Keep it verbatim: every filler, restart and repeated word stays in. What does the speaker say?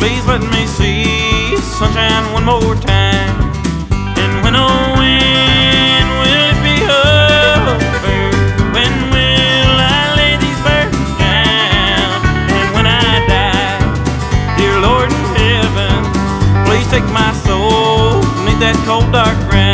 Please let me see sunshine one more time. And when, oh, when will it be over? When will I lay these burdens down? And when I die, dear Lord in heaven, please take my soul beneath that cold dark ground.